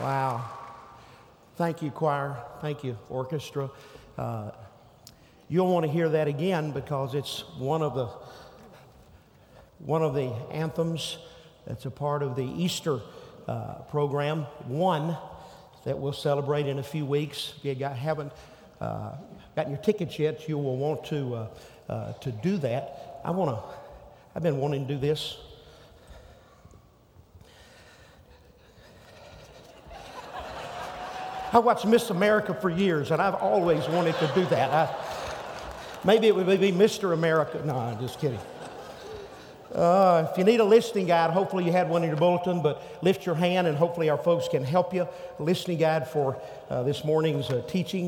Wow. Thank you, choir. Thank you, orchestra. You'll want to hear that again because it's one of the anthems that's a part of the Easter program, one that we'll celebrate in a few weeks. If you haven't gotten your tickets yet, you will want to do that. I've been wanting to do this. I watched Miss America for years, and I've always wanted to do that. Maybe it would be Mr. America. No, I'm just kidding. If you need a listening guide, hopefully you had one in your bulletin, but lift your hand, and hopefully our folks can help you. A listening guide for this morning's teaching.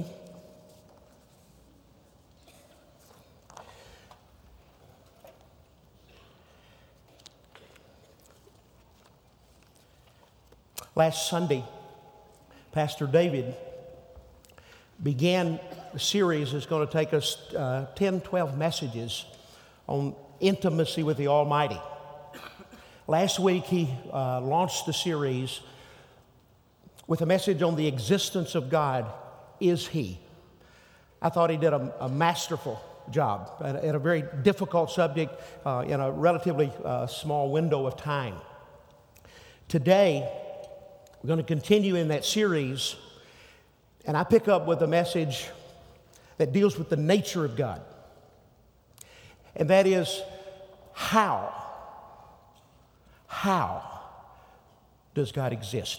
Last Sunday, Pastor David began a series that's going to take us 10, 12 messages on intimacy with the Almighty. Last week, he launched the series with a message on the existence of God. Is He? I thought he did a masterful job at a very difficult subject in a relatively small window of time. Today, we're going to continue in that series, and I pick up with a message that deals with the nature of God. And that is, how does God exist?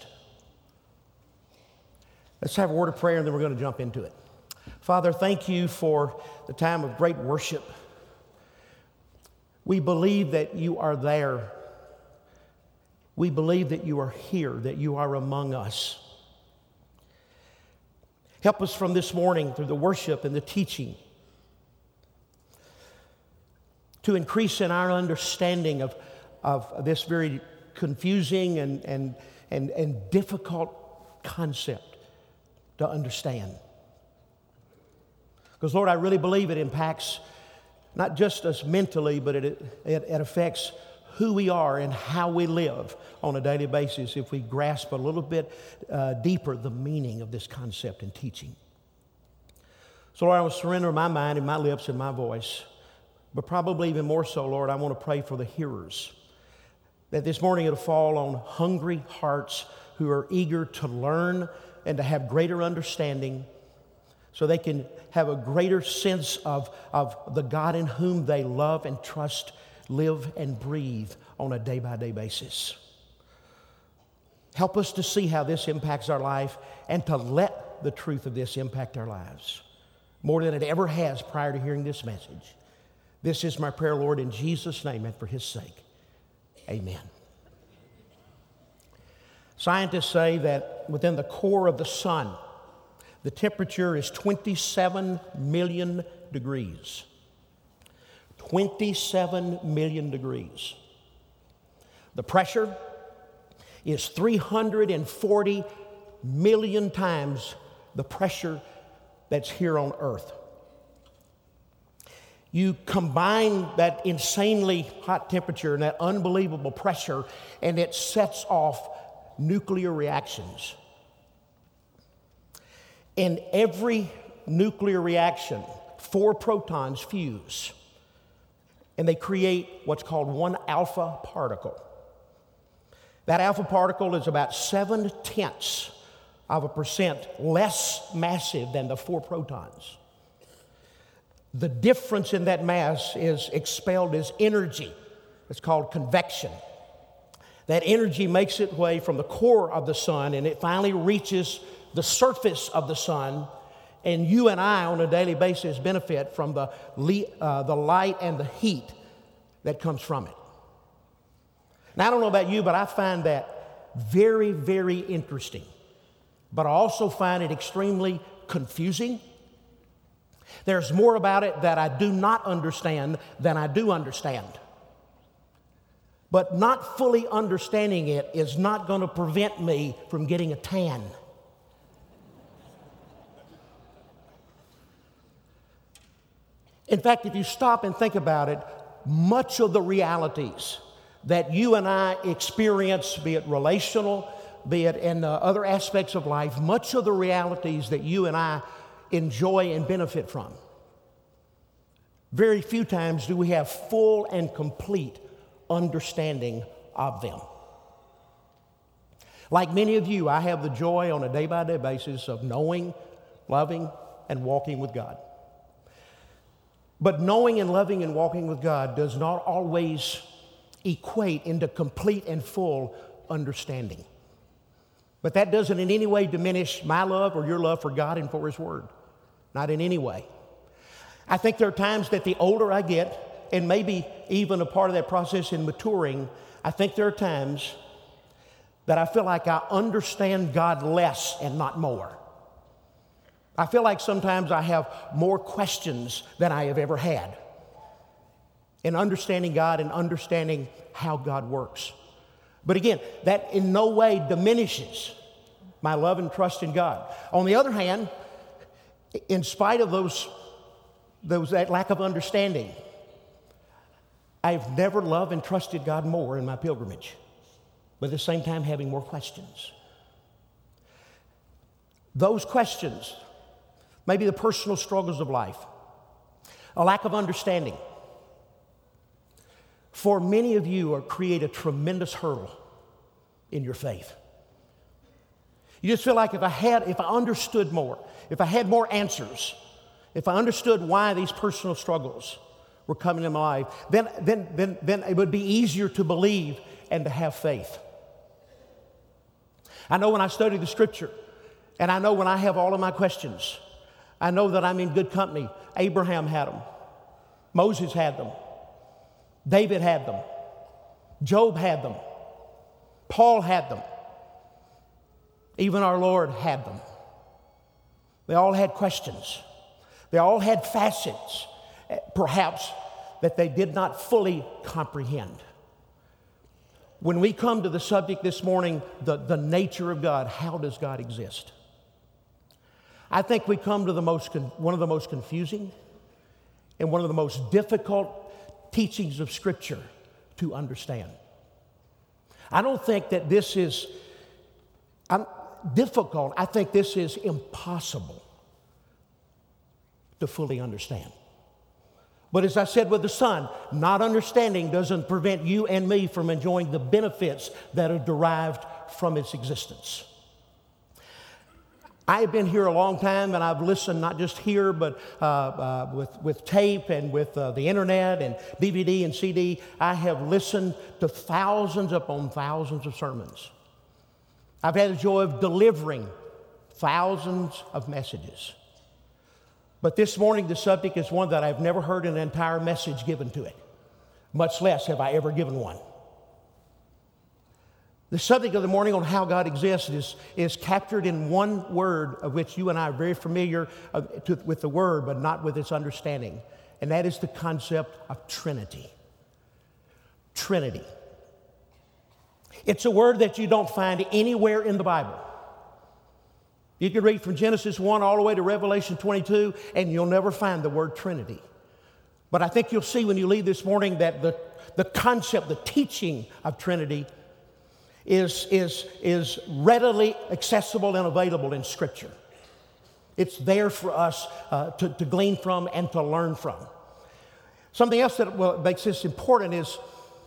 Let's have a word of prayer, and then we're going to jump into it. Father, thank you for the time of great worship. We believe that you are there. We believe that you are here, that you are among us. Help us from this morning through the worship and the teaching to increase in our understanding of this very confusing and difficult concept to understand. Because, Lord, I really believe it impacts not just us mentally, but it affects who we are and how we live on a daily basis if we grasp a little bit deeper the meaning of this concept and teaching. So, Lord, I will surrender my mind and my lips and my voice, but probably even more so, Lord, I want to pray for the hearers, that this morning it'll fall on hungry hearts who are eager to learn and to have greater understanding so they can have a greater sense of the God in whom they love and trust, live and breathe on a day-by-day basis. Help us to see how this impacts our life and to let the truth of this impact our lives more than it ever has prior to hearing this message. This is my prayer, Lord, in Jesus' name and for His sake. Amen. Scientists say that within the core of the sun, the temperature is 27 million degrees. 27 million degrees. The pressure is 340 million times the pressure that's here on Earth. You combine that insanely hot temperature and that unbelievable pressure, and it sets off nuclear reactions. In every nuclear reaction, 4 protons fuse, and they create what's called one alpha particle. That alpha particle is about 0.7% less massive than the 4 protons. The difference in that mass is expelled as energy. It's called convection. That energy makes its way from the core of the sun, and it finally reaches the surface of the sun. And you and I, on a daily basis, benefit from the light and the heat that comes from it. Now, I don't know about you, but I find that very, very interesting. But I also find it extremely confusing. There's more about it that I do not understand than I do understand. But not fully understanding it is not going to prevent me from getting a tan. In fact, if you stop and think about it, much of the realities that you and I experience, be it relational, be it in other aspects of life, much of the realities that you and I enjoy and benefit from, very few times do we have full and complete understanding of them. Like many of you, I have the joy on a day-by-day basis of knowing, loving, and walking with God. But knowing and loving and walking with God does not always equate into complete and full understanding. But that doesn't in any way diminish my love or your love for God and for His Word. Not in any way. I think there are times that the older I get, and maybe even a part of that process in maturing, I think there are times that I feel like I understand God less and not more. I feel like sometimes I have more questions than I have ever had in understanding God and understanding how God works. But again, that in no way diminishes my love and trust in God. On the other hand, in spite of that lack of understanding, I've never loved and trusted God more in my pilgrimage, but at the same time having more questions. Those questions, maybe the personal struggles of life, a lack of understanding, for many of you create a tremendous hurdle in your faith. You just feel like if I understood more, if I had more answers, if I understood why these personal struggles were coming in my life, then it would be easier to believe and to have faith. I know when I study the Scripture, and I know when I have all of my questions, I know that I'm in good company. Abraham had them. Moses had them. David had them. Job had them. Paul had them. Even our Lord had them. They all had questions. They all had facets, perhaps, that they did not fully comprehend. When we come to the subject this morning, the nature of God, how does God exist? I think we come to one of the most confusing and one of the most difficult teachings of Scripture to understand. I don't think that this is difficult. I think this is impossible to fully understand. But as I said with the Son, not understanding doesn't prevent you and me from enjoying the benefits that are derived from its existence. I have been here a long time, and I've listened not just here, but with tape and with the internet and DVD and CD. I have listened to thousands upon thousands of sermons. I've had the joy of delivering thousands of messages. But this morning, the subject is one that I've never heard an entire message given to it, much less have I ever given one. The subject of the morning on how God exists is captured in one word of which you and I are very familiar with the word, but not with its understanding, and that is the concept of Trinity. Trinity. It's a word that you don't find anywhere in the Bible. You can read from Genesis 1 all the way to Revelation 22, and you'll never find the word Trinity. But I think you'll see when you leave this morning that the concept, the teaching of Trinity is readily accessible and available in Scripture. It's there for us to glean from and to learn from. Something else that makes this important is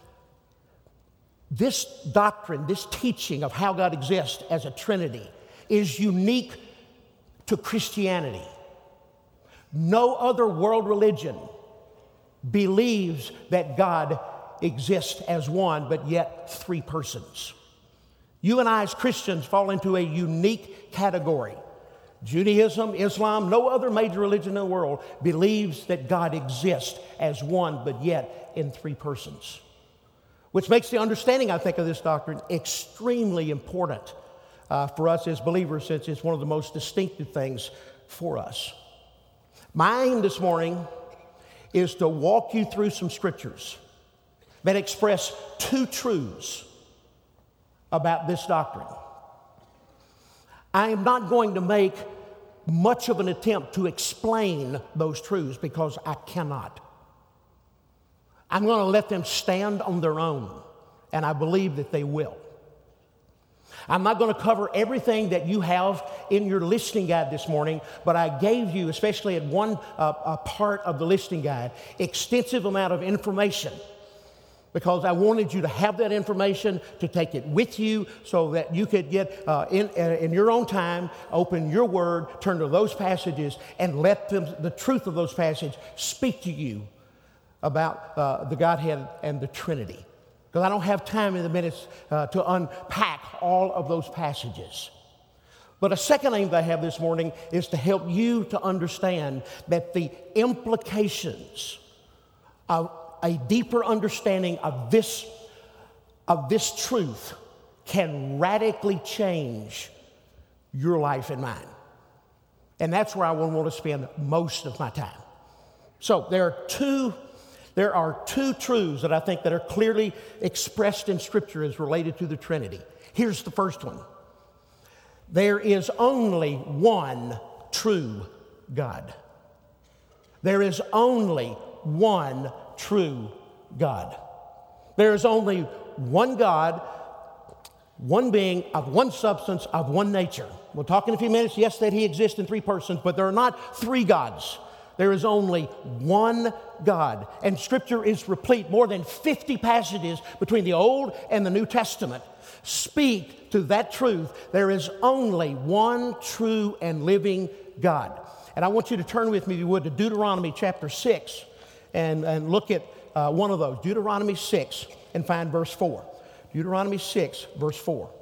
this doctrine, this teaching of how God exists as a Trinity is unique to Christianity. No other world religion believes that God exists as one, but yet three persons. You and I as Christians fall into a unique category. Judaism, Islam, no other major religion in the world believes that God exists as one, but yet in three persons. Which makes the understanding, I think, of this doctrine extremely important for us as believers, since it's one of the most distinctive things for us. My aim this morning is to walk you through some scriptures that express two truths about this doctrine. I am not going to make much of an attempt to explain those truths because I cannot. I'm going to let them stand on their own, and I believe that they will. I'm not going to cover everything that you have in your listening guide this morning, but I gave you, especially at one part of the listening guide, extensive amount of information because I wanted you to have that information, to take it with you so that you could get in your own time, open your word, turn to those passages, and let the truth of those passages speak to you about the Godhead and the Trinity. Because I don't have time in the minutes to unpack all of those passages. But a second aim that I have this morning is to help you to understand that the implications of a deeper understanding of this truth can radically change your life and mine. And that's where I want to spend most of my time. So there are two truths that I think that are clearly expressed in Scripture as related to the Trinity. Here's the first one. There is only one true God. There is only one true God. There is only one God, one being of one substance, of one nature. We'll talk in a few minutes, yes, that He exists in three persons, but there are not three gods. There is only one God. And Scripture is replete. More than 50 passages between the Old and the New Testament speak to that truth. There is only one true and living God. And I want you to turn with me, if you would, to Deuteronomy chapter 6 and look at one of those. Deuteronomy 6 and find verse 4. Deuteronomy 6, verse 4.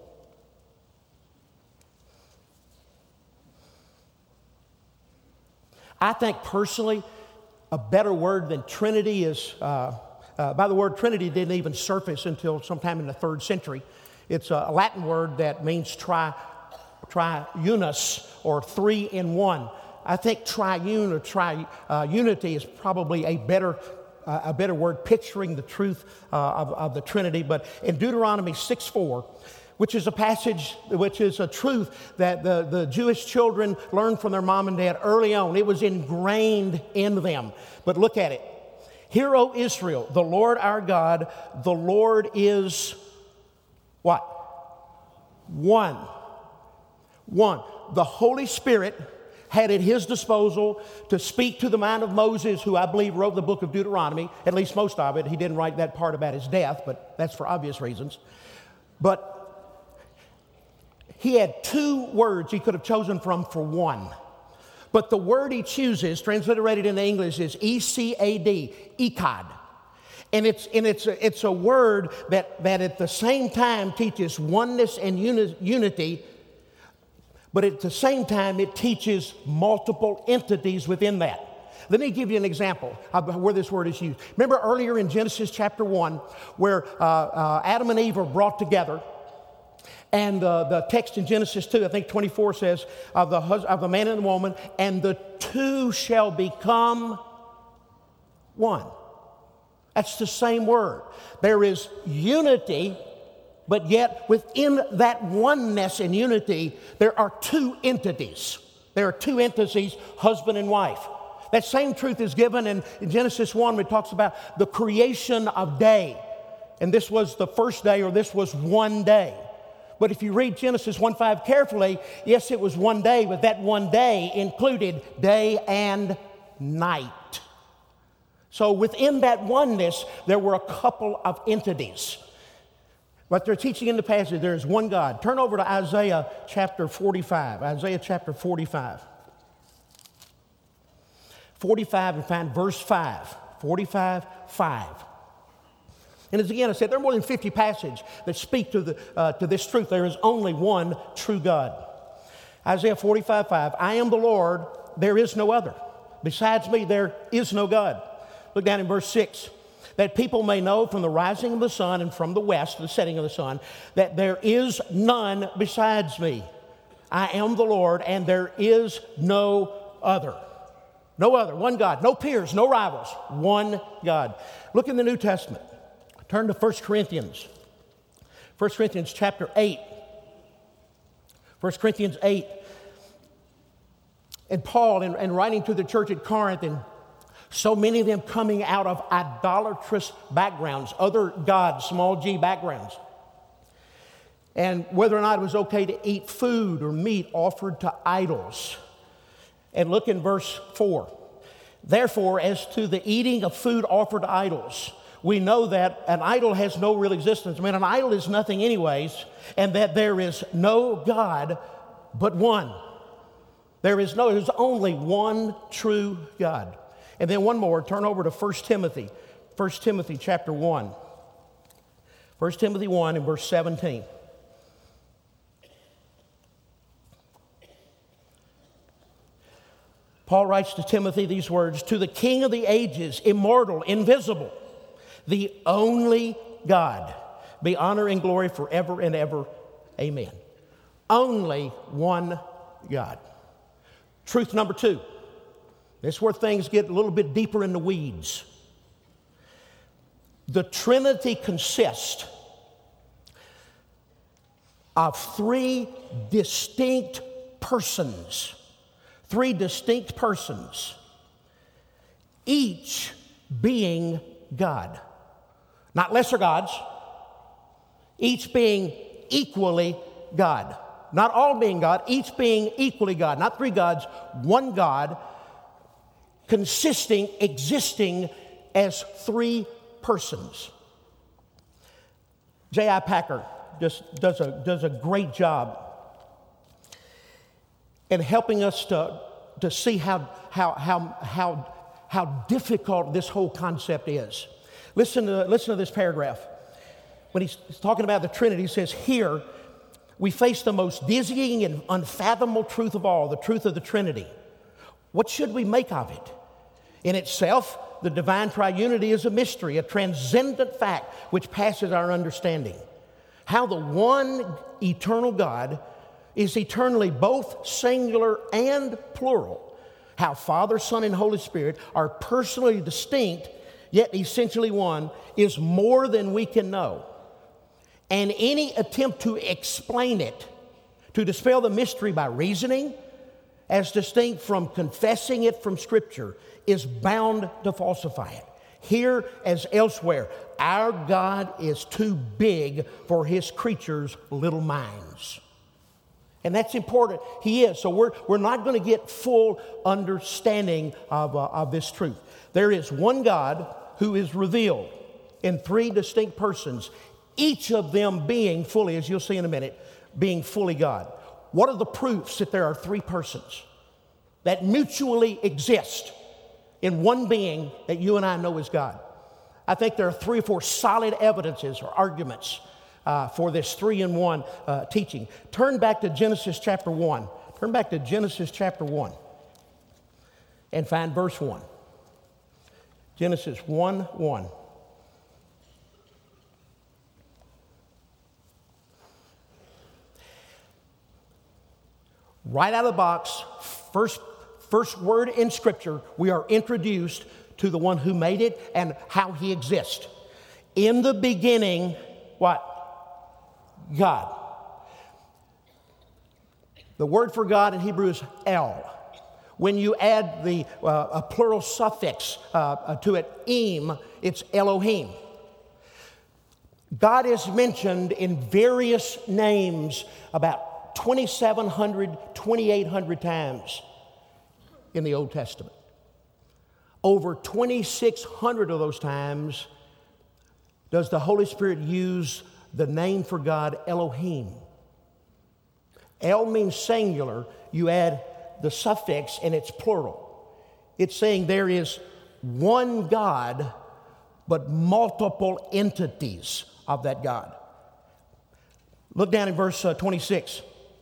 I think personally, a better word than Trinity is, by the word Trinity didn't even surface until sometime in the 3rd century. It's a Latin word that means triunus, or three in one. I think triune or triunity is probably a better word picturing the truth of the Trinity. But in Deuteronomy 6:4, which is a passage, which is a truth that the Jewish children learned from their mom and dad early on. It was ingrained in them. But look at it. Hear, O Israel, the Lord our God, the Lord is what? One. One. The Holy Spirit had at His disposal to speak to the mind of Moses, who I believe wrote the book of Deuteronomy, at least most of it. He didn't write that part about his death, but that's for obvious reasons. But he had two words he could have chosen from for one. But the word he chooses, transliterated into English, is E-C-A-D, Echad. And it's a word that at the same time teaches oneness and unity, but at the same time it teaches multiple entities within that. Let me give you an example of where this word is used. Remember earlier in Genesis chapter 1 where Adam and Eve are brought together. And the text in Genesis 2, I think 24, says, of the man and the woman, and the two shall become one. That's the same word. There is unity, but yet within that oneness and unity, there are two entities. There are two entities, husband and wife. That same truth is given in Genesis 1 when it talks about the creation of day. And this was the first day, or this was one day. But if you read Genesis 1:5 carefully, yes, it was one day, but that one day included day and night. So within that oneness, there were a couple of entities. But they're teaching in the passage, there is one God. Turn over to Isaiah chapter 45. Isaiah chapter 45. 45 and find verse 5. 45, 5. And as again I said, there are more than 50 passages that speak to this truth. There is only one true God. Isaiah 45:5. I am the Lord, there is no other. Besides me, there is no God. Look down in verse 6. That people may know from the rising of the sun and from the west, the setting of the sun, that there is none besides me. I am the Lord, and there is no other. No other. One God. No peers, no rivals. One God. Look in the New Testament. Turn to 1 Corinthians. 1 Corinthians chapter 8. 1 Corinthians 8. And Paul, in writing to the church at Corinth, and so many of them coming out of idolatrous backgrounds, other gods, small g backgrounds. and whether or not it was okay to eat food or meat offered to idols. And look in verse 4. Therefore, as to the eating of food offered to idols, we know that an idol has no real existence. I mean, an idol is nothing anyways, and that there is no God but one. There's only one true God. And then one more, turn over to 1 Timothy. 1 Timothy chapter 1. 1 Timothy 1 and verse 17. Paul writes to Timothy these words, to the King of the ages, immortal, invisible, the only God, be honor and glory forever and ever. Amen. Only one God. Truth number 2. This is where things get a little bit deeper in the weeds. The Trinity consists of 3 distinct persons. 3 distinct persons, each being God. Not lesser gods, each being equally God. Not all being God, each being equally God. Not 3 gods, one God, existing as 3 persons. J.I. Packer just does a great job in helping us to see how difficult this whole concept is. Listen to this paragraph. When he's talking about the Trinity, he says, here we face the most dizzying and unfathomable truth of all, the truth of the Trinity. What should we make of it? In itself, the divine triunity is a mystery, a transcendent fact which passes our understanding. How the one eternal God is eternally both singular and plural. How Father, Son, and Holy Spirit are personally distinct, yet essentially one, is more than we can know. And any attempt to explain it, to dispel the mystery by reasoning, as distinct from confessing it from Scripture, is bound to falsify it. Here as elsewhere, our God is too big for His creatures' little minds. And that's important. He is. So we're not going to get full understanding of this truth. There is one God who is revealed in 3 distinct persons, each of them being fully, as you'll see in a minute, being fully God. What are the proofs that there are 3 persons that mutually exist in one being that you and I know as God? I think there are 3 or 4 solid evidences or arguments for this 3-in-1 teaching. Turn back to Genesis chapter 1. Turn back to Genesis chapter 1 and find verse 1. Genesis 1:1. Right out of the box, first word in Scripture, we are introduced to the one who made it and how He exists. In the beginning, what? God. The word for God in Hebrew is El. When you add a plural suffix to it, im, it's Elohim. God is mentioned in various names about 2,700, 2,800 times in the Old Testament. Over 2,600 of those times does the Holy Spirit use the name for God, Elohim. El means singular. You add the suffix and it's plural. It's saying there is one God, but multiple entities of that God. Look down in verse 26.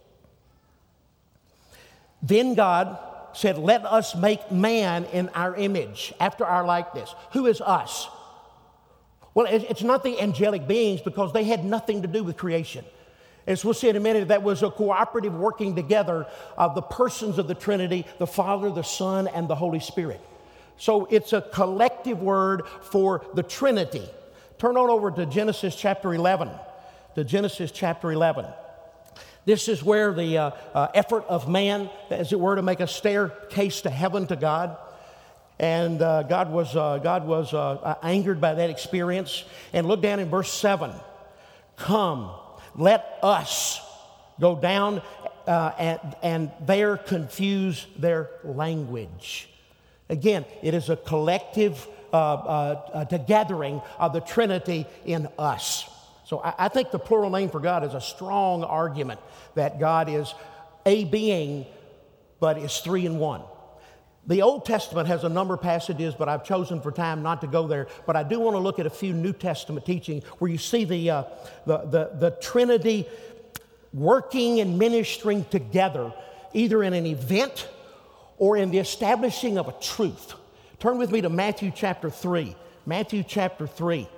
Then God said, let us make man in our image, after our likeness. Who is us? Well, it's not the angelic beings because they had nothing to do with creation. As we'll see in a minute, that was a cooperative working together of the persons of the Trinity, the Father, the Son, and the Holy Spirit. So it's a collective word for the Trinity. Turn on over to Genesis chapter 11. To Genesis chapter 11. This is where the effort of man, as it were, to make a staircase to heaven to God. And God was angered by that experience. And look down in verse 7. Come, let us go down and there confuse their language. Again, it is a collective gathering of the Trinity in us. So I think the plural name for God is a strong argument that God is a being, but is three in one. The Old Testament has a number of passages, but I've chosen for time not to go there. But I do want to look at a few New Testament teaching where you see the Trinity working and ministering together, either in an event or in the establishing of a truth. Turn with me to Matthew chapter 3. Matthew chapter 3.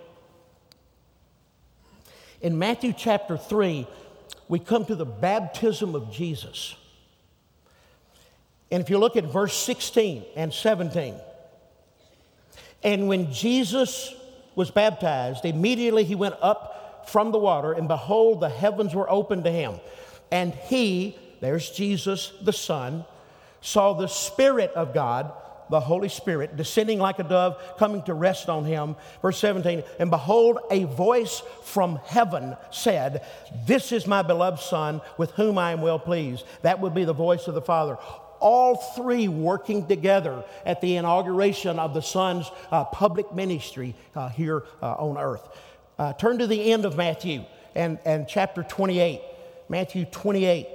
In Matthew chapter 3, we come to the baptism of Jesus. And if you look at verse 16 and 17, and when Jesus was baptized, immediately he went up from the water, and behold, the heavens were opened to him. And he, there's Jesus the Son, saw the Spirit of God, the Holy Spirit, descending like a dove, coming to rest on him. Verse 17, and behold, a voice from heaven said, "This is my beloved Son, with whom I am well pleased." That would be the voice of the Father. All three working together at the inauguration of the Son's public ministry here on earth. Turn to the end of Matthew and chapter 28. Matthew 28.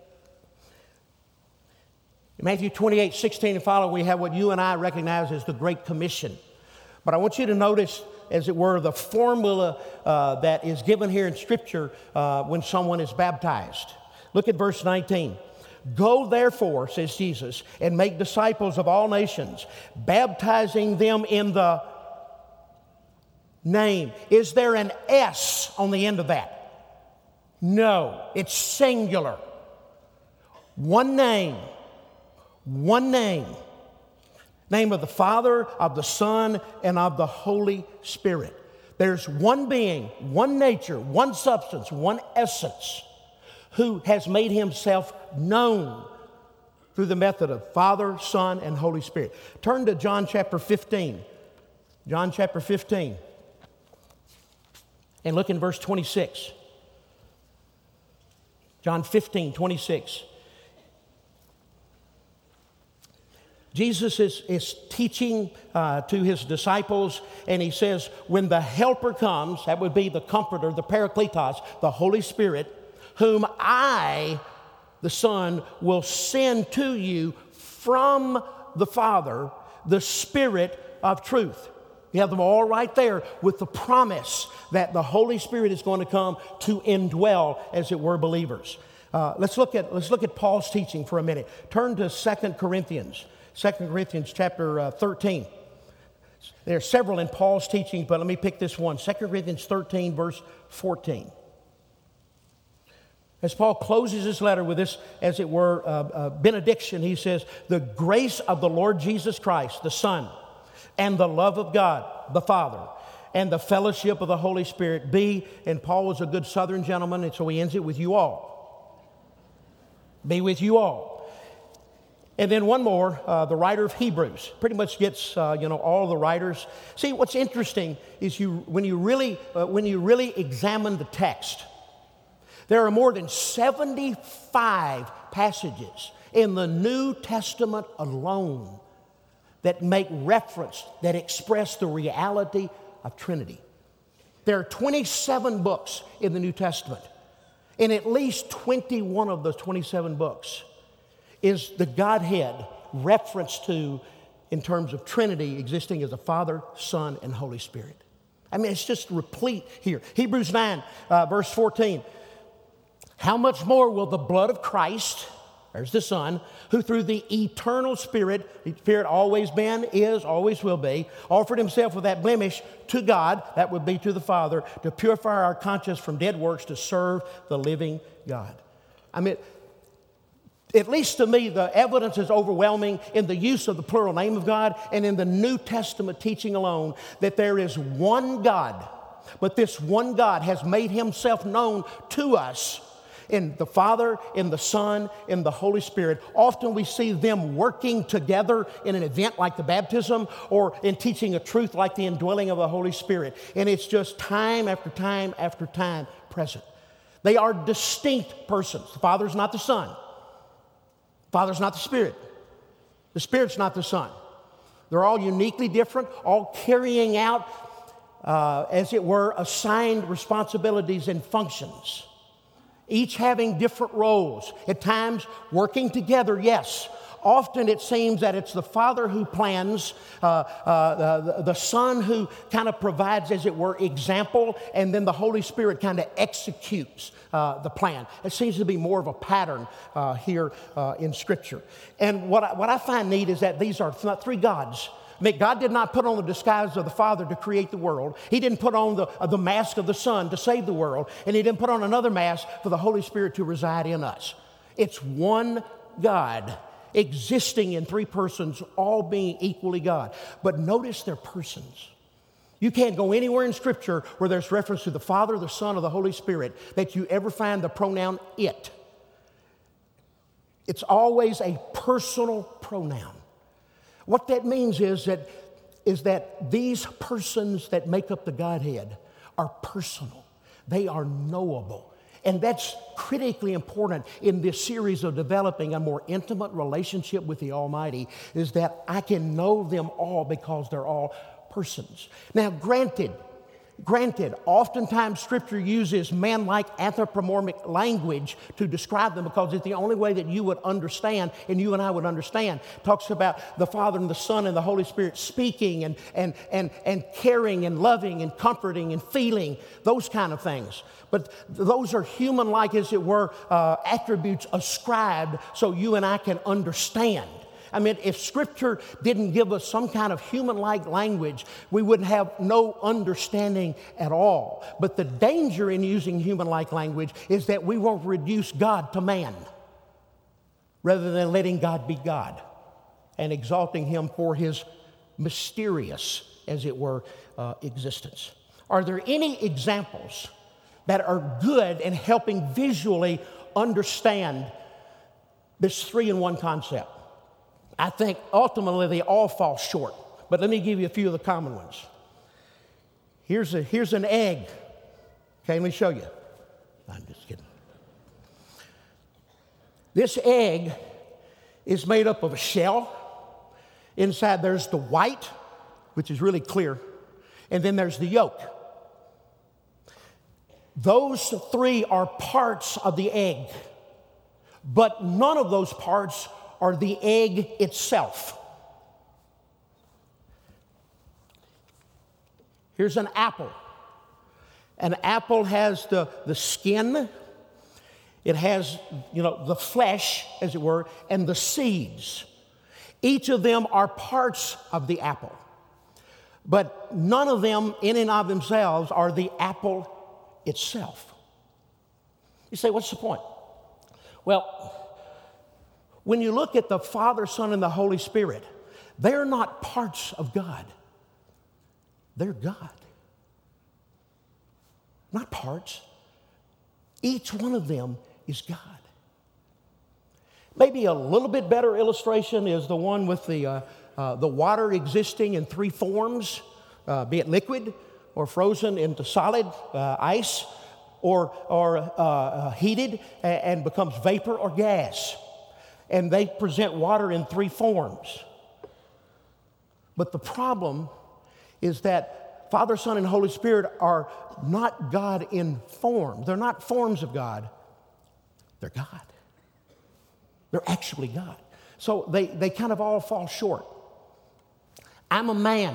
Matthew 28, 16 and following, we have what you and I recognize as the Great Commission. But I want you to notice, as it were, the formula that is given here in Scripture when someone is baptized. Look at verse 19. Go therefore, says Jesus, and make disciples of all nations, baptizing them in the name. Is there an S on the end of that? No, it's singular. One name. One name. Name of the Father, of the Son, and of the Holy Spirit. There's one being, one nature, one substance, one essence, who has made himself known through the method of Father, Son, and Holy Spirit. Turn to John chapter 15. John chapter 15. And look in verse 26. John 15, 26. Jesus is teaching to his disciples, and he says, when the Helper comes, that would be the Comforter, the Parakletos, the Holy Spirit, whom I, the Son, will send to you from the Father, the Spirit of truth. You have them all right there with the promise that the Holy Spirit is going to come to indwell, as it were, believers. Let's look at Paul's teaching for a minute. Turn to 2 Corinthians. 2 Corinthians chapter 13. There are several in Paul's teaching, but let me pick this one. 2 Corinthians 13, verse 14. As Paul closes his letter with this, as it were, benediction, he says, the grace of the Lord Jesus Christ, the Son, and the love of God, the Father, and the fellowship of the Holy Spirit be, and Paul was a good Southern gentleman, and so he ends it with you all. Be with you all. And then one more, the writer of Hebrews pretty much gets, all the writers. See, what's interesting is when you really examine the text, there are more than 75 passages in the New Testament alone that make reference, that express the reality of Trinity. There are 27 books in the New Testament. In at least 21 of those 27 books is the Godhead referenced to in terms of Trinity existing as a Father, Son, and Holy Spirit. I mean, it's just replete here. Hebrews 9, verse 14. How much more will the blood of Christ, there's the Son, who through the eternal Spirit, the Spirit always been, is, always will be, offered himself without blemish to God, that would be to the Father, to purify our conscience from dead works to serve the living God. I mean, at least to me, the evidence is overwhelming in the use of the plural name of God and in the New Testament teaching alone that there is one God, but this one God has made himself known to us in the Father, in the Son, in the Holy Spirit. Often we see them working together in an event like the baptism or in teaching a truth like the indwelling of the Holy Spirit. And it's just time after time after time present. They are distinct persons. The Father is not the Son. The Father is not the Spirit. The Spirit's not the Son. They're all uniquely different, all carrying out, as it were, assigned responsibilities and functions. Each having different roles. At times, working together, yes. Often it seems that it's the Father who plans, the Son who kind of provides, as it were, example, and then the Holy Spirit kind of executes the plan. It seems to be more of a pattern here in Scripture. And what I find neat is that these are not three gods. I mean, God did not put on the disguise of the Father to create the world. He didn't put on the mask of the Son to save the world. And He didn't put on another mask for the Holy Spirit to reside in us. It's one God existing in three persons, all being equally God. But notice they're persons. You can't go anywhere in Scripture where there's reference to the Father, the Son, or the Holy Spirit that you ever find the pronoun it. It's always a personal pronoun. What that means is that these persons that make up the Godhead are personal. They are knowable. And that's critically important in this series of developing a more intimate relationship with the Almighty, is that I can know them all because they're all persons. Now, granted, oftentimes Scripture uses man-like anthropomorphic language to describe them because it's the only way that you would understand and you and I would understand. It talks about the Father and the Son and the Holy Spirit speaking and caring and loving and comforting and feeling, those kind of things. But those are human-like, as it were, attributes ascribed so you and I can understand. I mean, if Scripture didn't give us some kind of human-like language, we would have no understanding at all. But the danger in using human-like language is that we won't reduce God to man, rather than letting God be God and exalting Him for His mysterious, as it were, existence. Are there any examples that are good in helping visually understand this three-in-one concept? I think ultimately they all fall short, but let me give you a few of the common ones. Here's an egg. Okay, let me show you. I'm just kidding. This egg is made up of a shell. Inside there's the white, which is really clear, and then there's the yolk. Those three are parts of the egg, but none of those parts are the egg itself. Here's an apple. An apple has the skin, it has, the flesh, as it were, and the seeds. Each of them are parts of the apple, but none of them in and of themselves are the apple itself. You say, what's the point? Well, when you look at the Father, Son, and the Holy Spirit, they're not parts of God. They're God. Not parts. Each one of them is God. Maybe a little bit better illustration is the one with the water existing in three forms, be it liquid or frozen into solid ice, or heated and becomes vapor or gas. And they present water in three forms. But the problem is that Father, Son, and Holy Spirit are not God in form. They're not forms of God. They're God. They're actually God. So they kind of all fall short. I'm a man.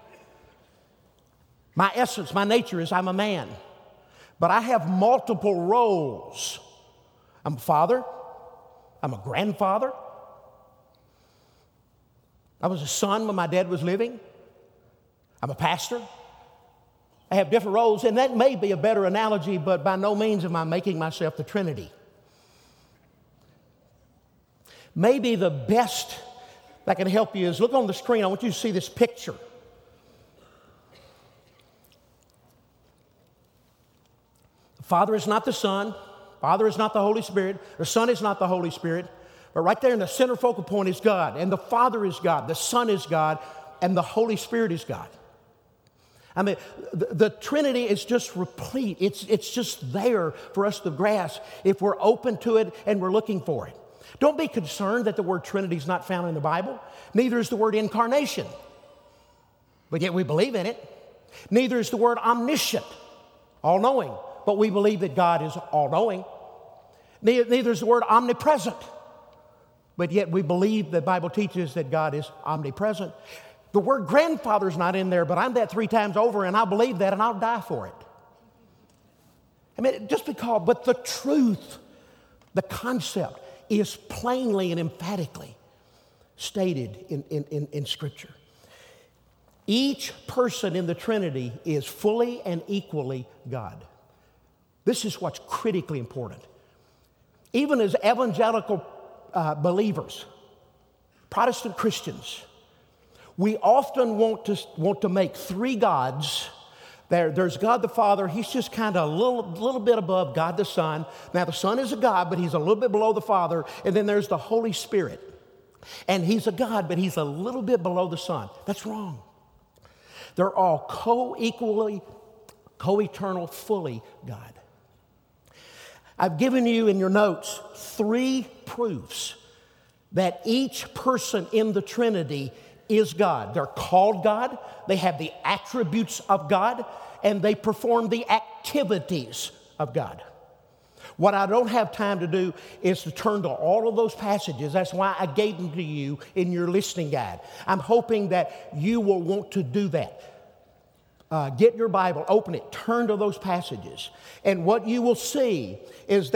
My essence, my nature is I'm a man. But I have multiple roles. I'm a father. I'm a grandfather. I was a son when my dad was living. I'm a pastor. I have different roles, and that may be a better analogy, but by no means am I making myself the Trinity. Maybe the best that can help you is look on the screen. I want you to see this picture. The Father is not the Son. Father is not the Holy Spirit. The Son is not the Holy Spirit. But right there in the center focal point is God. And the Father is God. The Son is God. And the Holy Spirit is God. I mean, the Trinity is just replete. It's just there for us to grasp if we're open to it and we're looking for it. Don't be concerned that the word Trinity is not found in the Bible. Neither is the word incarnation. But yet we believe in it. Neither is the word omniscient, all-knowing. But we believe that God is all-knowing. Neither is the word omnipresent. But yet we believe the Bible teaches that God is omnipresent. The word grandfather is not in there, but I'm that 3 times over, and I believe that, and I'll die for it. I mean, just because, but the truth, the concept is plainly and emphatically stated in Scripture. Each person in the Trinity is fully and equally God. This is what's critically important. Even as evangelical believers, Protestant Christians, we often want to make 3 gods. There's God the Father. He's just kind of a little bit above God the Son. Now, the Son is a God, but he's a little bit below the Father. And then there's the Holy Spirit. And he's a God, but he's a little bit below the Son. That's wrong. They're all co-equally, co-eternal, fully God. I've given you in your notes 3 proofs that each person in the Trinity is God. They're called God, they have the attributes of God, and they perform the activities of God. What I don't have time to do is to turn to all of those passages. That's why I gave them to you in your listening guide. I'm hoping that you will want to do that. Get your Bible, open it, turn to those passages. And what you will see is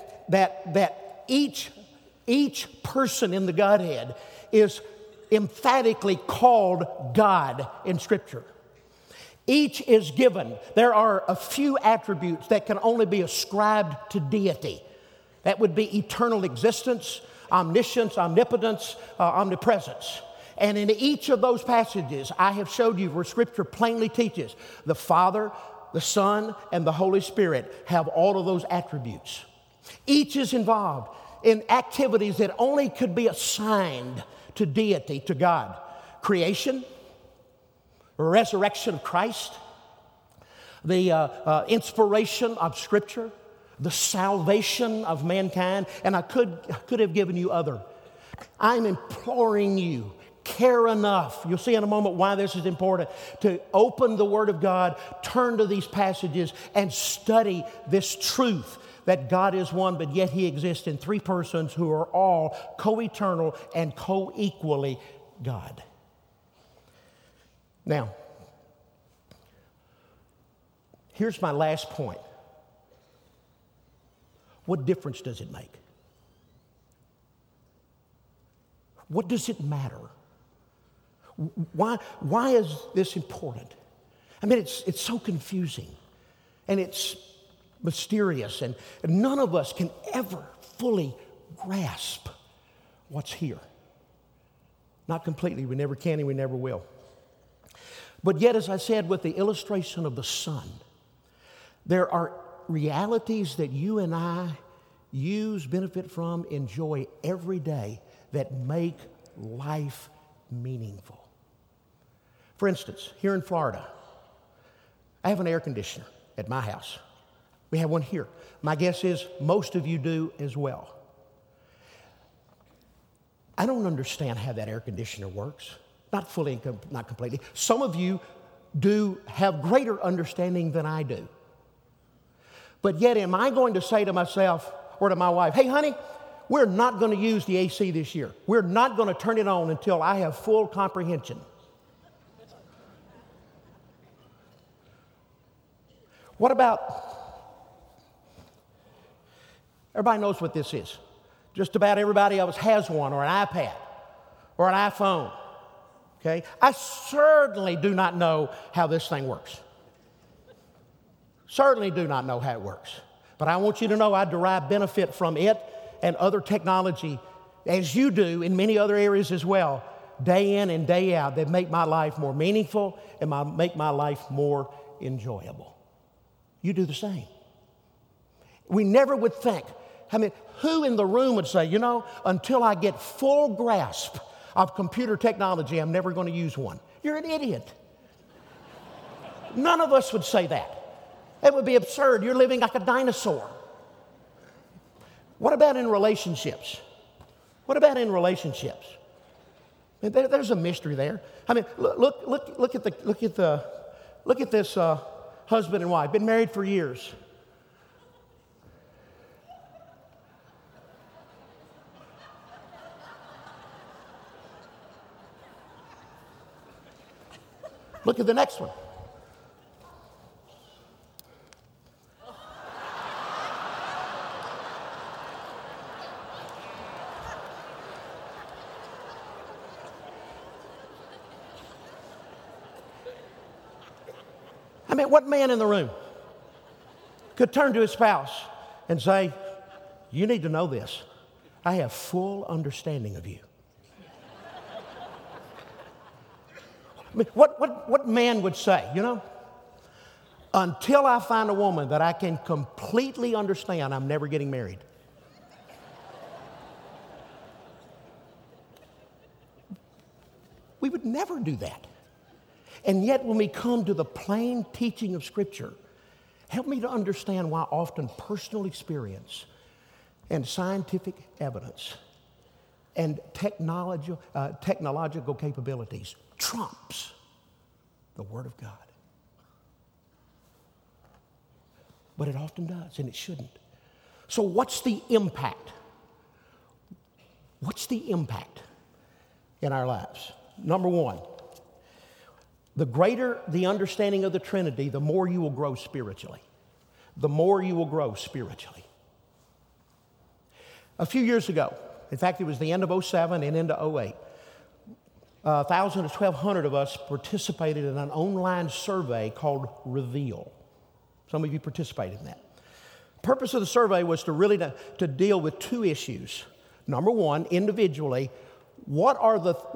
that each person in the Godhead is emphatically called God in Scripture. Each is given. There are a few attributes that can only be ascribed to deity. That would be eternal existence, omniscience, omnipotence, omnipresence. And in each of those passages, I have showed you where Scripture plainly teaches the Father, the Son, and the Holy Spirit have all of those attributes. Each is involved in activities that only could be assigned to deity, to God. Creation, resurrection of Christ, the inspiration of Scripture, the salvation of mankind, and I could have given you other. I'm imploring you, care enough, you'll see in a moment why this is important, to open the Word of God, turn to these passages, and study this truth that God is one, but yet He exists in 3 persons who are all co-eternal and co-equally God. Now, here's my last point. What difference does it make? What does it matter? Why is this important? I mean, it's so confusing, and it's mysterious, and none of us can ever fully grasp what's here. Not completely. We never can and we never will. But yet, as I said, with the illustration of the sun, there are realities that you and I use, benefit from, enjoy every day that make life meaningful. For instance, here in Florida, I have an air conditioner at my house. We have one here. My guess is most of you do as well. I don't understand how that air conditioner works. Not fully, not completely. Some of you do have greater understanding than I do. But yet, am I going to say to myself or to my wife, hey, honey, we're not going to use the AC this year. We're not going to turn it on until I have full comprehension. What about, everybody knows what this is. Just about everybody else has one, or an iPad, or an iPhone. Okay? I certainly do not know how this thing works. Certainly do not know how it works. But I want you to know I derive benefit from it and other technology, as you do in many other areas as well, day in and day out, that make my life more meaningful and make my life more enjoyable. You do the same. We never would think, I mean, who in the room would say, you know, until I get full grasp of computer technology, I'm never going to use one. You're an idiot. None of us would say that. It would be absurd. You're living like a dinosaur. What about in relationships? What about in relationships? There's a mystery there. I mean, look at this husband and wife, been married for years. Look at the next one. I mean, what man in the room could turn to his spouse and say, you need to know this. I have full understanding of you. I mean, what man would say, you know? Until I find a woman that I can completely understand, I'm never getting married. We would never do that. And yet when we come to the plain teaching of Scripture, help me to understand why often personal experience and scientific evidence and technological capabilities trumps the Word of God. But it often does, and it shouldn't. So what's the impact? What's the impact in our lives? Number one, the greater the understanding of the Trinity, the more you will grow spiritually. The more you will grow spiritually. A few years ago, in fact, it was the end of 2007 and into 2008, 1,000 to 1,200 of us participated in an online survey called Reveal. Some of you participated in that. The purpose of the survey was to really to deal with two issues. Number one, individually, what are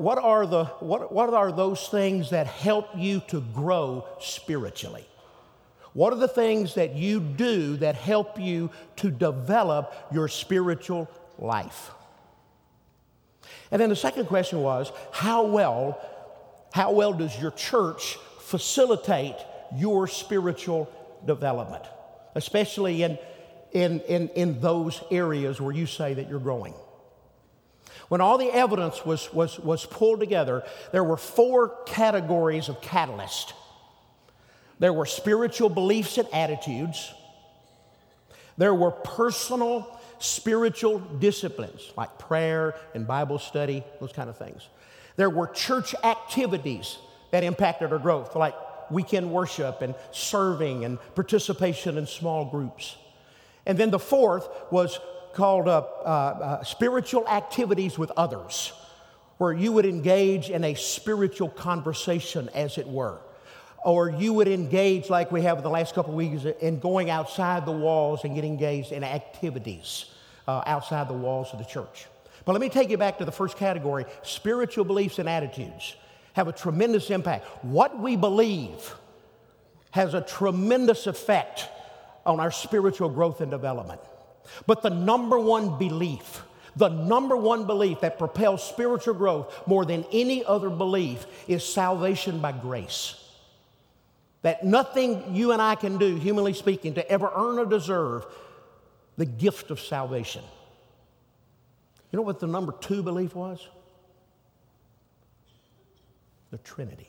those things that help you to grow spiritually? What are the things that you do that help you to develop your spiritual life? And then the second question was, how well does your church facilitate your spiritual development, especially in those areas where you say that you're growing? When all the evidence was pulled together, there were 4 categories of catalyst. There were spiritual beliefs and attitudes. There were personal spiritual disciplines like prayer and Bible study, those kind of things. There were church activities that impacted our growth, like weekend worship and serving and participation in small groups. And then the fourth was called spiritual activities with others, where you would engage in a spiritual conversation, as it were. Or you would engage, like we have in the last couple of weeks, in going outside the walls and getting engaged in activities outside the walls of the church. But let me take you back to the first category. Spiritual beliefs and attitudes have a tremendous impact. What we believe has a tremendous effect on our spiritual growth and development. But the number one belief that propels spiritual growth more than any other belief is salvation by grace. That nothing you and I can do, humanly speaking, to ever earn or deserve the gift of salvation. You know what the number 2 belief was? The Trinity.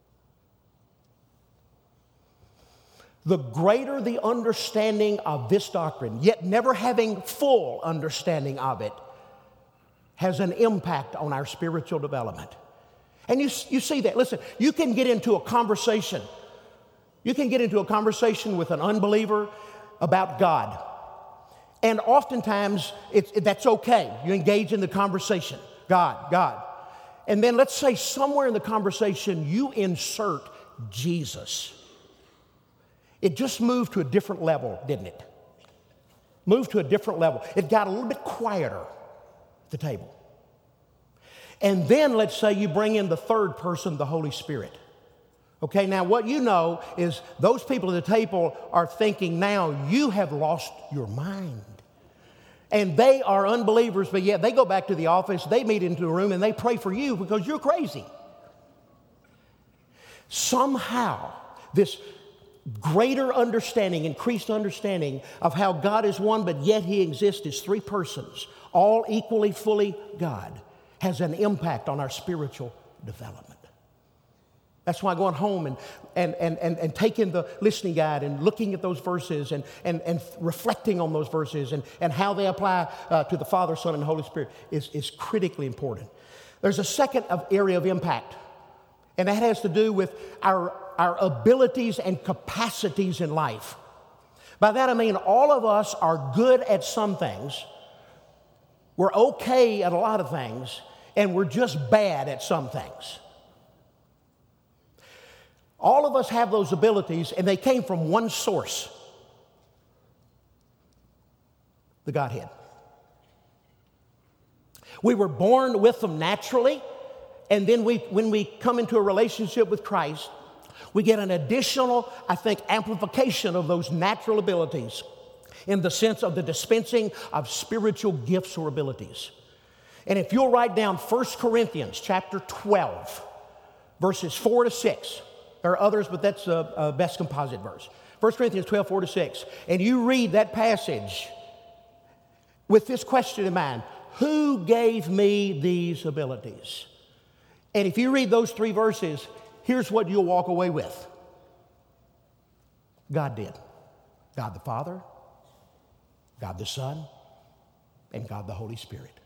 The greater the understanding of this doctrine, yet never having full understanding of it, has an impact on our spiritual development. And you see that. Listen, you can get into a conversation. You can get into a conversation with an unbeliever about God. And oftentimes, that's okay. You engage in the conversation. God. And then let's say somewhere in the conversation, you insert Jesus. It just moved to a different level, didn't it? Moved to a different level. It got a little bit quieter at the table. And then let's say you bring in the third person, the Holy Spirit. Okay, now what you know is those people at the table are thinking now you have lost your mind. And they are unbelievers, but yet they go back to the office, they meet into a room, and they pray for you because you're crazy. Somehow, this greater understanding, increased understanding of how God is one, but yet He exists as three persons, all equally, fully God, has an impact on our spiritual development. That's why going home and taking the listening guide and looking at those verses and reflecting on those verses and how they apply to the Father, Son, and the Holy Spirit is critically important. There's a second area of impact, and that has to do with our abilities and capacities in life. By that I mean all of us are good at some things, we're okay at a lot of things, and we're just bad at some things. All of us have those abilities, and they came from one source, the Godhead. We were born with them naturally, and then when we come into a relationship with Christ, we get an additional, I think, amplification of those natural abilities in the sense of the dispensing of spiritual gifts or abilities. And if you'll write down 1 Corinthians chapter 12, verses 4 to 6, there are others, but that's a best composite verse. 1 Corinthians 12, 4 to 6. And you read that passage with this question in mind: who gave me these abilities? And if you read those three verses, here's what you'll walk away with. God did. God the Father, God the Son, and God the Holy Spirit.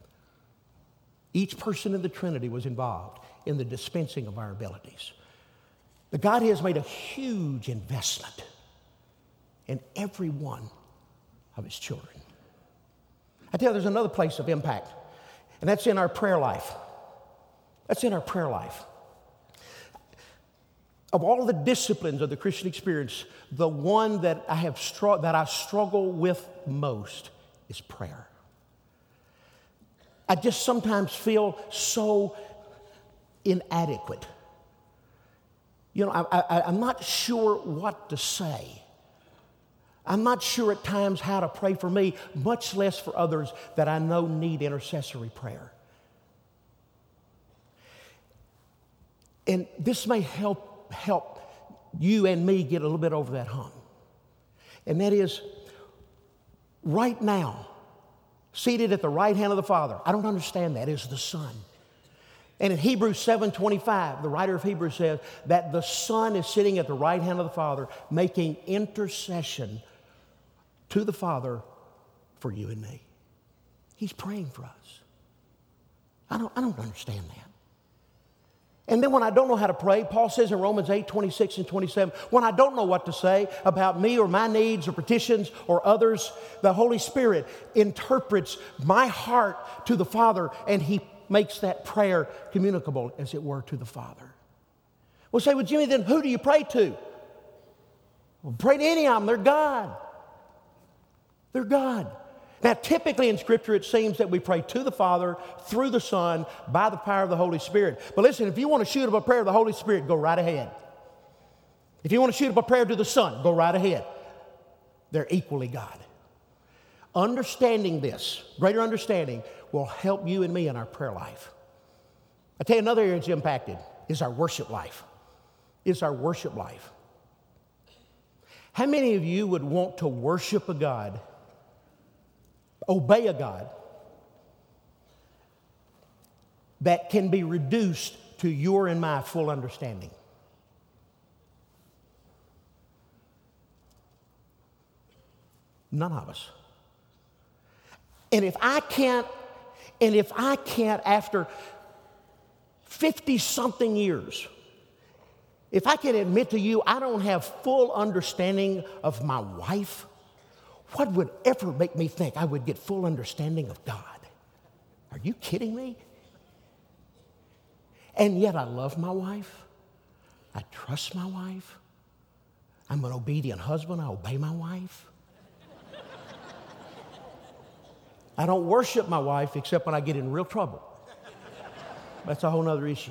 Each person in the Trinity was involved in the dispensing of our abilities. The Godhead has made a huge investment in every one of His children. I tell you, there's another place of impact, and that's in our prayer life. That's in our prayer life. Of all the disciplines of the Christian experience, the one that I struggle with most is prayer. I just sometimes feel so inadequate. You know, I'm not sure what to say. I'm not sure at times how to pray for me, much less for others that I know need intercessory prayer. And this may help you and me get a little bit over that hump. And that is, right now, seated at the right hand of the Father, I don't understand that, is the Son. And in Hebrews 7:25, the writer of Hebrews says that the Son is sitting at the right hand of the Father, making intercession to the Father for you and me. He's praying for us. I don't understand that. And then when I don't know how to pray, Paul says in Romans 8:26 and 27, when I don't know what to say about me or my needs or petitions or others, the Holy Spirit interprets my heart to the Father, and He makes that prayer communicable, as it were, to the Father. We'll say, well, Jimmy, then who do you pray to? Well, pray to any of them. They're God. They're God. Now, typically in Scripture, it seems that we pray to the Father, through the Son, by the power of the Holy Spirit. But listen, if you want to shoot up a prayer to the Holy Spirit, go right ahead. If you want to shoot up a prayer to the Son, go right ahead. They're equally God. Understanding this, greater understanding, will help you and me in our prayer life. I tell you, another area that's impacted is our worship life. It's our worship life. How many of you would want to worship a God, obey a God, that can be reduced to your and my full understanding? None of us. And if I can't after 50-something years, if I can admit to you I don't have full understanding of my wife, what would ever make me think I would get full understanding of God? Are you kidding me? And yet I love my wife. I trust my wife. I'm an obedient husband. I obey my wife. I don't worship my wife except when I get in real trouble. That's a whole other issue.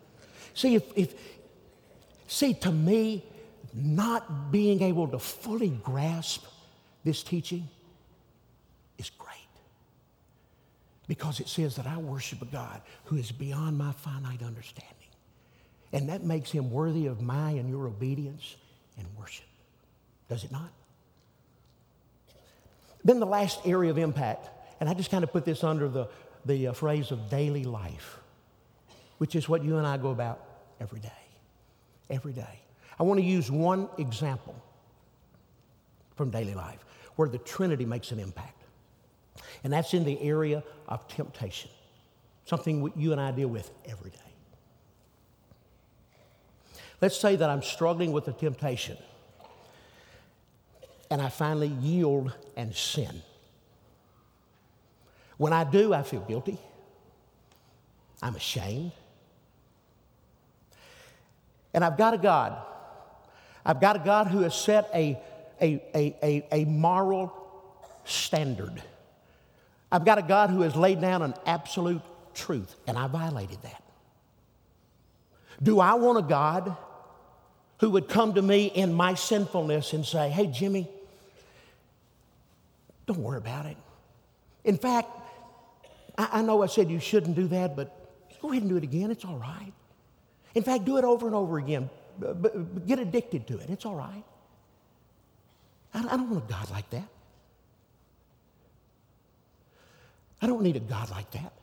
See, to me, not being able to fully grasp this teaching is great. Because it says that I worship a God who is beyond my finite understanding. And that makes him worthy of my and your obedience and worship. Does it not? Then the last area of impact, and I just kind of put this under the phrase of daily life, which is what you and I go about every day. Every day. I want to use one example from daily life where the Trinity makes an impact. And that's in the area of temptation, something you and I deal with every day. Let's say that I'm struggling with a temptation and I finally yield and sin. When I do, I feel guilty. I'm ashamed. And I've got a God. I've got a God who has set a moral standard. I've got a God who has laid down an absolute truth, and I violated that. Do I want a God who would come to me in my sinfulness and say, hey, Jimmy, don't worry about it. In fact, I know I said you shouldn't do that, but go ahead and do it again. It's all right. In fact, do it over and over again. Get addicted to it. It's all right. I don't want a God like that. I don't need a God like that.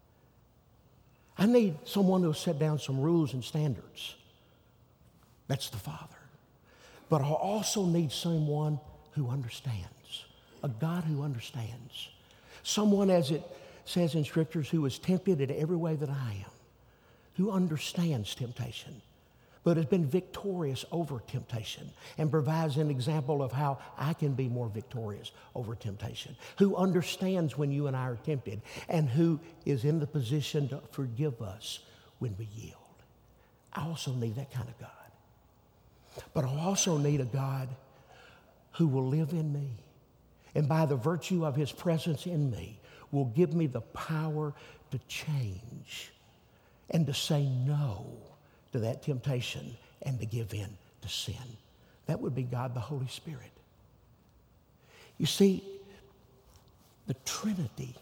I need someone who will set down some rules and standards. That's the Father. But I also need someone who understands, a God who understands. Someone, as it says in Scriptures, who is tempted in every way that I am, who understands temptation, but has been victorious over temptation and provides an example of how I can be more victorious over temptation, who understands when you and I are tempted, and who is in the position to forgive us when we yield. I also need that kind of God. But I also need a God who will live in me, and by the virtue of his presence in me, will give me the power to change and to say no to that temptation and to give in to sin. That would be God the Holy Spirit. You see, the Trinity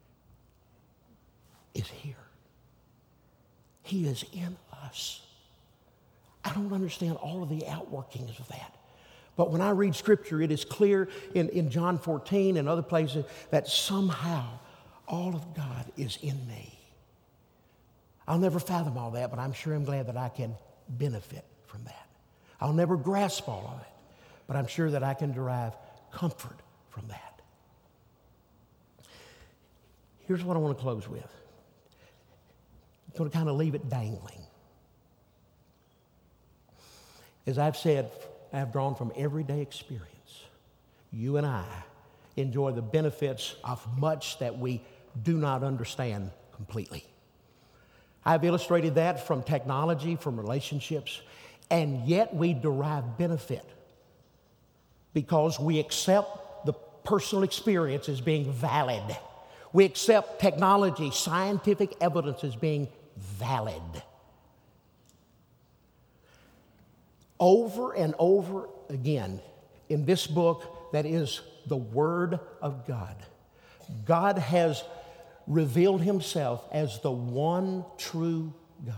is here. He is in us. I don't understand all of the outworkings of that. But when I read Scripture, it is clear in John 14 and other places that somehow all of God is in me. I'll never fathom all that, but I'm sure I'm glad that I can benefit from that. I'll never grasp all of it, but I'm sure that I can derive comfort from that. Here's what I want to close with. I'm going to kind of leave it dangling. As I've said, I've drawn from everyday experience. You and I enjoy the benefits of much that we do not understand completely. I've illustrated that from technology, from relationships, and yet we derive benefit because we accept the personal experience as being valid. We accept technology, scientific evidence as being valid. Over and over again in this book that is the Word of God, God has revealed himself as the one true God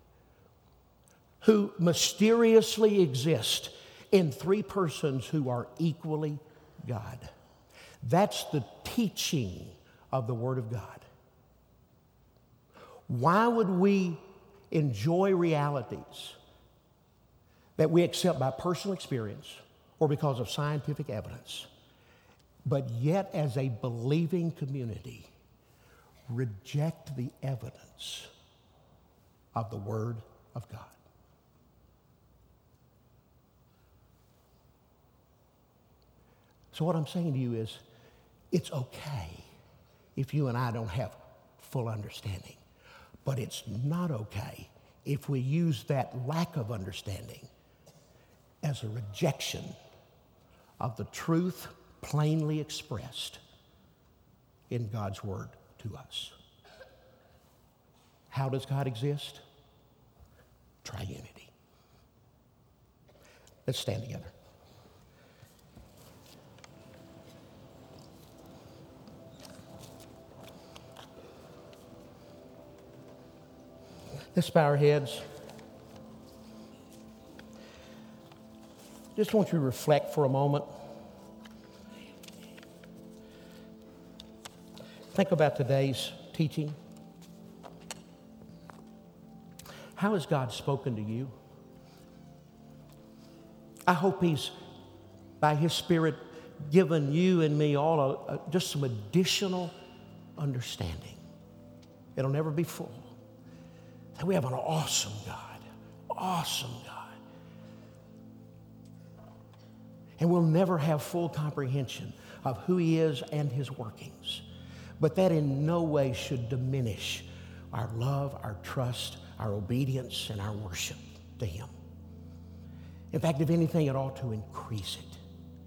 who mysteriously exists in three persons who are equally God. That's the teaching of the Word of God. Why would we enjoy realities that we accept by personal experience or because of scientific evidence, but yet as a believing community reject the evidence of the Word of God? So what I'm saying to you is, it's okay if you and I don't have full understanding, but it's not okay if we use that lack of understanding as a rejection of the truth plainly expressed in God's Word to us. How does God exist? Triunity. Let's stand together. Let's bow our heads. just want you to reflect for a moment. Think about today's teaching. How has God spoken to you? I hope He's, by His Spirit, given you and me all just some additional understanding. It'll never be full. That we have an awesome God, awesome God. And we'll never have full comprehension of who He is and His workings. But that in no way should diminish our love, our trust, our obedience, and our worship to Him. In fact, if anything, it ought to increase it.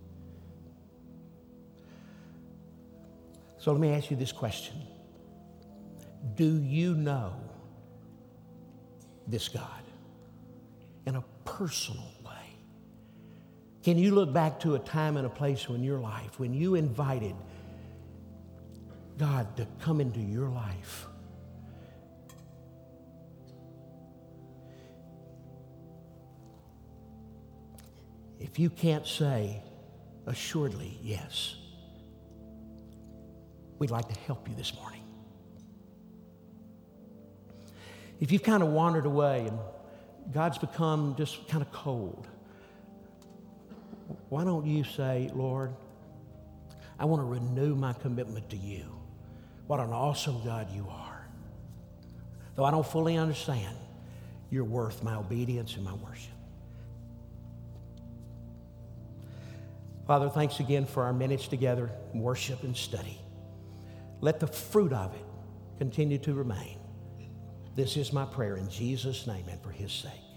So let me ask you this question. Do you know this God in a personal way? Can you look back to a time and a place in your life when you invited God to come into your life? If you can't say assuredly yes, we'd like to help you this morning. If you've kind of wandered away and God's become just kind of cold, why don't you say, Lord, I want to renew my commitment to you. What an awesome God you are. Though I don't fully understand, you're worth my obedience and my worship. Father, thanks again for our minutes together, worship and study. Let the fruit of it continue to remain. This is my prayer in Jesus' name and for His sake.